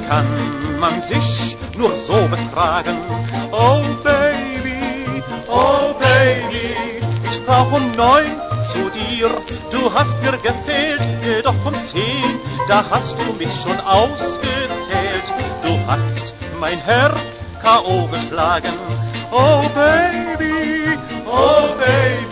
kann man sich nur so betragen. Oh Baby, ich brauch um 9 zu dir. Du hast mir gefehlt, doch um 10, da hast du mich schon ausgezählt. Du hast mein Herz K.O. geschlagen. Oh Baby,